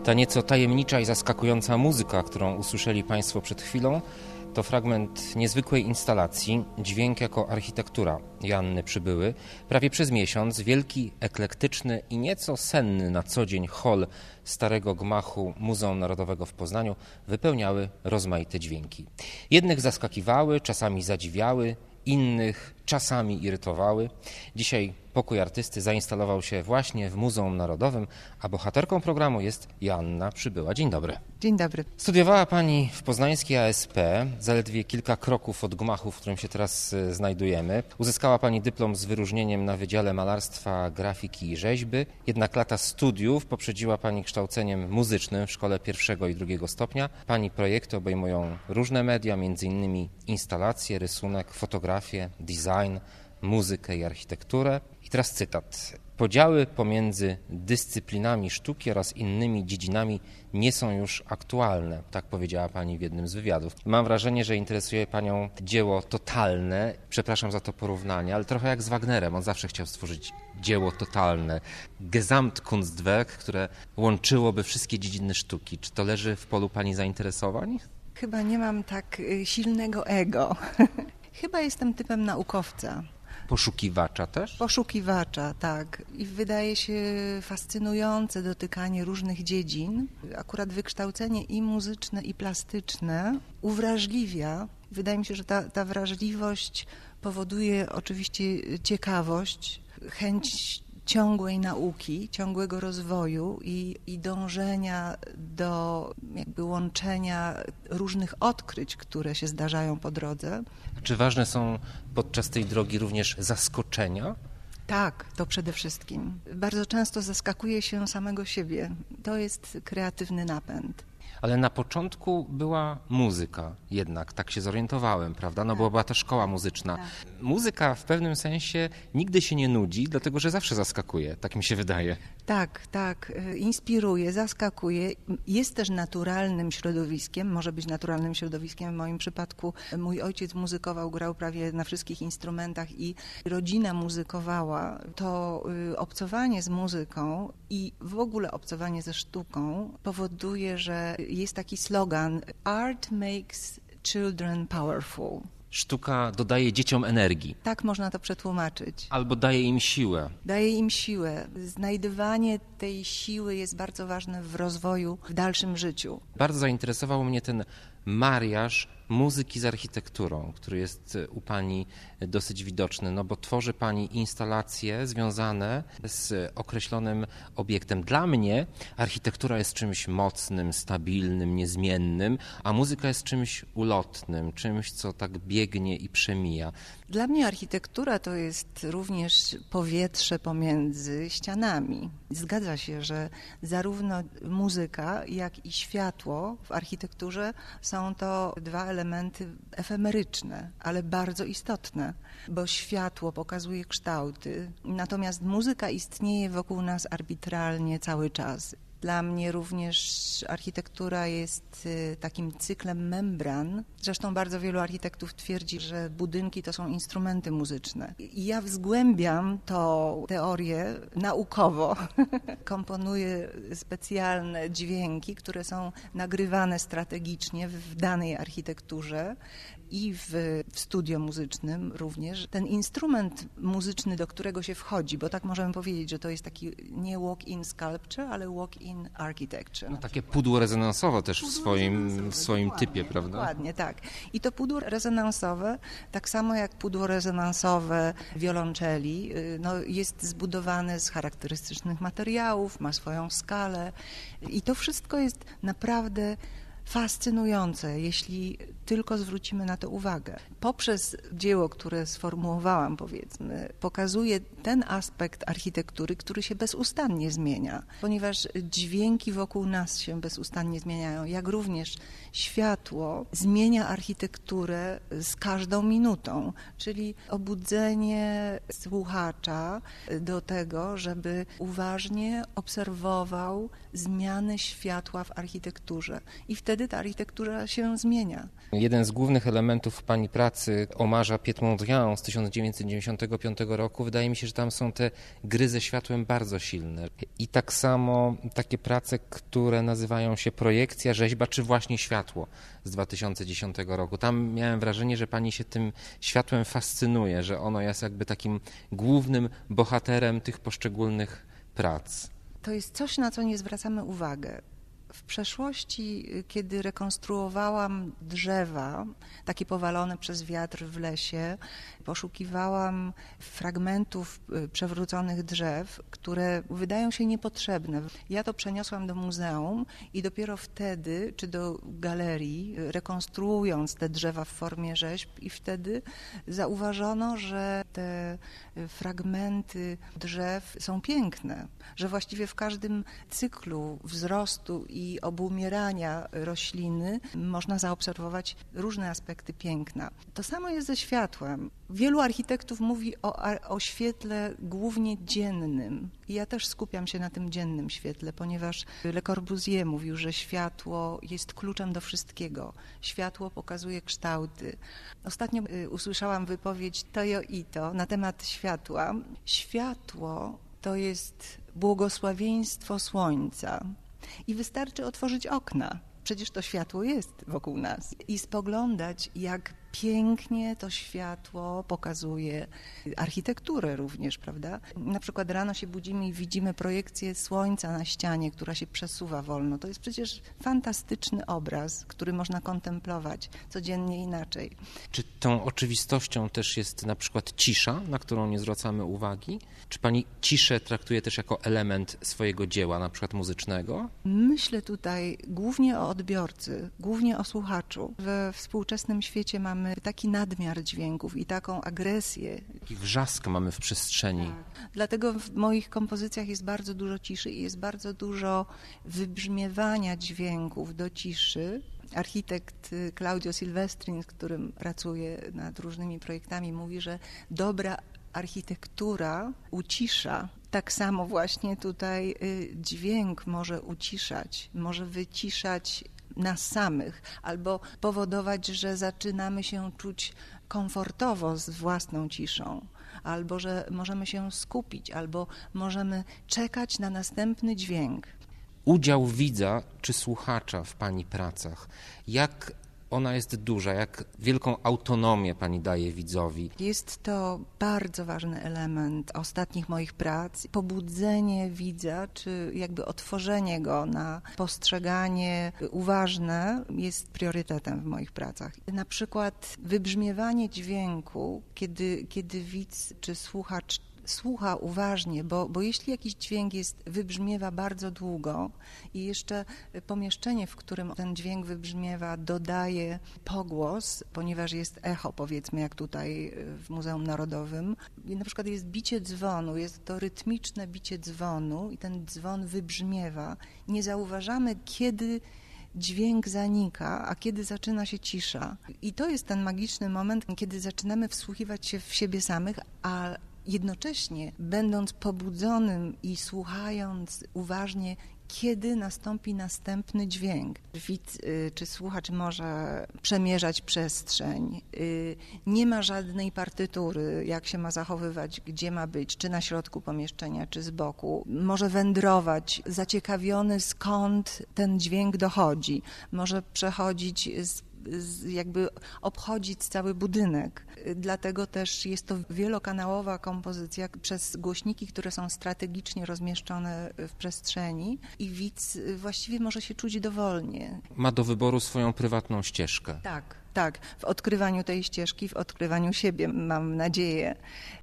Ta nieco tajemnicza i zaskakująca muzyka, którą usłyszeli Państwo przed chwilą, to fragment niezwykłej instalacji Dźwięk jako architektura Joanny Przybyły. Prawie przez miesiąc wielki, eklektyczny i nieco senny na co dzień hol starego gmachu Muzeum Narodowego w Poznaniu wypełniały rozmaite dźwięki. Jednych zaskakiwały, czasami zadziwiały, innych czasami irytowały. Dzisiaj pokój artysty zainstalował się właśnie w Muzeum Narodowym, a bohaterką programu jest Joanna Przybyła. Dzień dobry. Dzień dobry. Studiowała Pani w poznańskiej ASP, zaledwie kilka kroków od gmachu, w którym się teraz znajdujemy. Uzyskała Pani dyplom z wyróżnieniem na Wydziale Malarstwa, Grafiki i Rzeźby. Jednak lata studiów poprzedziła Pani kształceniem muzycznym w szkole pierwszego i drugiego stopnia. Pani projekty obejmują różne media, m.in. instalacje, rysunek, fotografię, design, muzykę i architekturę. I teraz cytat. Podziały pomiędzy dyscyplinami sztuki oraz innymi dziedzinami nie są już aktualne, tak powiedziała Pani w jednym z wywiadów. Mam wrażenie, że interesuje Panią dzieło totalne. Przepraszam za to porównanie, ale trochę jak z Wagnerem. On zawsze chciał stworzyć dzieło totalne. Gesamtkunstwerk, które łączyłoby wszystkie dziedziny sztuki. Czy to leży w polu Pani zainteresowań? Chyba nie mam tak silnego ego. Chyba jestem typem naukowca. Poszukiwacza też? Poszukiwacza, tak. I wydaje się fascynujące dotykanie różnych dziedzin. Akurat wykształcenie i muzyczne, i plastyczne uwrażliwia. Wydaje mi się, że ta wrażliwość powoduje oczywiście ciekawość, chęć ciągłej nauki, ciągłego rozwoju i dążenia do jakby łączenia różnych odkryć, które się zdarzają po drodze. Czy ważne są podczas tej drogi również zaskoczenia? Tak, to przede wszystkim. Bardzo często zaskakuje się samego siebie. To jest kreatywny napęd. Ale na początku była muzyka jednak, tak się zorientowałem, prawda? No bo była ta szkoła muzyczna. Tak. Muzyka w pewnym sensie nigdy się nie nudzi, dlatego że zawsze zaskakuje, tak mi się wydaje. Tak, inspiruje, zaskakuje. Jest też naturalnym środowiskiem, może być naturalnym środowiskiem. W moim przypadku mój ojciec muzykował, grał prawie na wszystkich instrumentach i rodzina muzykowała. To obcowanie z muzyką i w ogóle obcowanie ze sztuką powoduje, że jest taki slogan Art makes children powerful. Sztuka dodaje dzieciom energii. Tak można to przetłumaczyć. Albo daje im siłę. Daje im siłę. Znajdywanie tej siły jest bardzo ważne w rozwoju, w dalszym życiu. Bardzo zainteresował mnie ten mariaż muzyki z architekturą, który jest u Pani dosyć widoczny, no bo tworzy Pani instalacje związane z określonym obiektem. Dla mnie architektura jest czymś mocnym, stabilnym, niezmiennym, a muzyka jest czymś ulotnym, czymś, co tak biegnie i przemija. Dla mnie architektura to jest również powietrze pomiędzy ścianami. Zgadza się, że zarówno muzyka, jak i światło w architekturze są to dwa elementy efemeryczne, ale bardzo istotne, bo światło pokazuje kształty, natomiast muzyka istnieje wokół nas arbitralnie cały czas. Dla mnie również architektura jest takim cyklem membran. Zresztą bardzo wielu architektów twierdzi, że budynki to są instrumenty muzyczne. I ja zgłębiam tą teorię naukowo. Komponuję specjalne dźwięki, które są nagrywane strategicznie w danej architekturze i w studio muzycznym również. Ten instrument muzyczny, do którego się wchodzi, bo tak możemy powiedzieć, że to jest taki nie walk-in sculpture, ale walk-in architecture. No, takie pudło rezonansowe też w swoim typie, prawda? Dokładnie, tak. I to pudło rezonansowe, tak samo jak pudło rezonansowe wiolonczeli, no, jest zbudowane z charakterystycznych materiałów, ma swoją skalę i to wszystko jest naprawdę fascynujące, jeśli tylko zwrócimy na to uwagę. Poprzez dzieło, które sformułowałam, powiedzmy, pokazuje ten aspekt architektury, który się bezustannie zmienia, ponieważ dźwięki wokół nas się bezustannie zmieniają, jak również światło zmienia architekturę z każdą minutą, czyli obudzenie słuchacza do tego, żeby uważnie obserwował zmiany światła w architekturze i wtedy ta architektura się zmienia. Jeden z głównych elementów pani pracy Omarza Piet Mondrian z 1995 roku, wydaje mi się, że tam są te gry ze światłem bardzo silne. I tak samo takie prace, które nazywają się projekcja, rzeźba, czy właśnie światło z 2010 roku. Tam miałem wrażenie, że pani się tym światłem fascynuje, że ono jest jakby takim głównym bohaterem tych poszczególnych prac. To jest coś, na co nie zwracamy uwagi. W przeszłości, kiedy rekonstruowałam drzewa, takie powalone przez wiatr w lesie, poszukiwałam fragmentów przewróconych drzew, które wydają się niepotrzebne. Ja to przeniosłam do muzeum i dopiero wtedy, czy do galerii, rekonstruując te drzewa w formie rzeźb, i wtedy zauważono, że te fragmenty drzew są piękne, że właściwie w każdym cyklu wzrostu i obumierania rośliny można zaobserwować różne aspekty piękna. To samo jest ze światłem. Wielu architektów mówi o świetle głównie dziennym. I ja też skupiam się na tym dziennym świetle, ponieważ Le Corbusier mówił, że światło jest kluczem do wszystkiego. Światło pokazuje kształty. Ostatnio usłyszałam wypowiedź Toyo Ito na temat światła. Światło to jest błogosławieństwo słońca. I wystarczy otworzyć okna. Przecież to światło jest wokół nas. I spoglądać, jak pięknie to światło pokazuje architekturę również, prawda? Na przykład rano się budzimy i widzimy projekcję słońca na ścianie, która się przesuwa wolno. To jest przecież fantastyczny obraz, który można kontemplować codziennie inaczej. Czy tą oczywistością też jest na przykład cisza, na którą nie zwracamy uwagi? Czy pani ciszę traktuje też jako element swojego dzieła, na przykład muzycznego? Myślę tutaj głównie o odbiorcy, głównie o słuchaczu. We współczesnym świecie mamy taki nadmiar dźwięków i taką agresję. Taki wrzask mamy w przestrzeni. Tak. Dlatego w moich kompozycjach jest bardzo dużo ciszy i jest bardzo dużo wybrzmiewania dźwięków do ciszy. Architekt Claudio Silvestrin, z którym pracuję nad różnymi projektami, mówi, że dobra architektura ucisza. Tak samo właśnie tutaj dźwięk może uciszać, może wyciszać nas samych, albo powodować, że zaczynamy się czuć komfortowo z własną ciszą, albo że możemy się skupić, albo możemy czekać na następny dźwięk. Udział widza czy słuchacza w pani pracach, jak ona jest duża, jak wielką autonomię pani daje widzowi? Jest to bardzo ważny element ostatnich moich prac. Pobudzenie widza, czy jakby otworzenie go na postrzeganie uważne jest priorytetem w moich pracach. Na przykład wybrzmiewanie dźwięku, kiedy widz czy słuchacz słucha uważnie, bo jeśli jakiś dźwięk wybrzmiewa bardzo długo i jeszcze pomieszczenie, w którym ten dźwięk wybrzmiewa, dodaje pogłos, ponieważ jest echo, powiedzmy, jak tutaj w Muzeum Narodowym. I na przykład jest bicie dzwonu, jest to rytmiczne bicie dzwonu i ten dzwon wybrzmiewa. Nie zauważamy, kiedy dźwięk zanika, a kiedy zaczyna się cisza. I to jest ten magiczny moment, kiedy zaczynamy wsłuchiwać się w siebie samych, a jednocześnie będąc pobudzonym i słuchając uważnie, kiedy nastąpi następny dźwięk. Widz czy słuchacz może przemierzać przestrzeń. Nie ma żadnej partytury, jak się ma zachowywać, gdzie ma być, czy na środku pomieszczenia, czy z boku. Może wędrować, zaciekawiony, skąd ten dźwięk dochodzi. Może przechodzić jakby obchodzić cały budynek. Dlatego też jest to wielokanałowa kompozycja przez głośniki, które są strategicznie rozmieszczone w przestrzeni i widz właściwie może się czuć dowolnie. Ma do wyboru swoją prywatną ścieżkę. Tak, w odkrywaniu tej ścieżki, w odkrywaniu siebie, mam nadzieję.